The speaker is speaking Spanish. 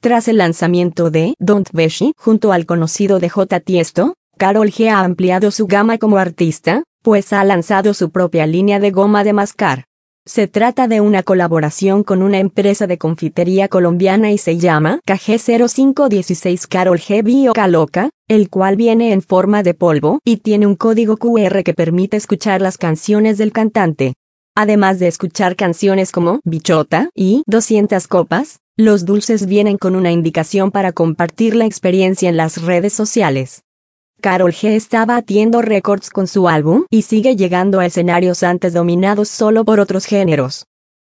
Tras el lanzamiento de Don't Be Shy junto al conocido DJ Tiesto, Karol G ha ampliado su gama como artista, pues ha lanzado su propia línea de goma de mascar. Se trata de una colaboración con una empresa de confitería colombiana y se llama KG0516 Karol G Bio Loca, el cual viene en forma de polvo y tiene un código QR que permite escuchar las canciones del cantante. Además de escuchar canciones como Bichota y 200 copas, los dulces vienen con una indicación para compartir la experiencia en las redes sociales. Karol G está batiendo récords con su álbum y sigue llegando a escenarios antes dominados solo por otros géneros.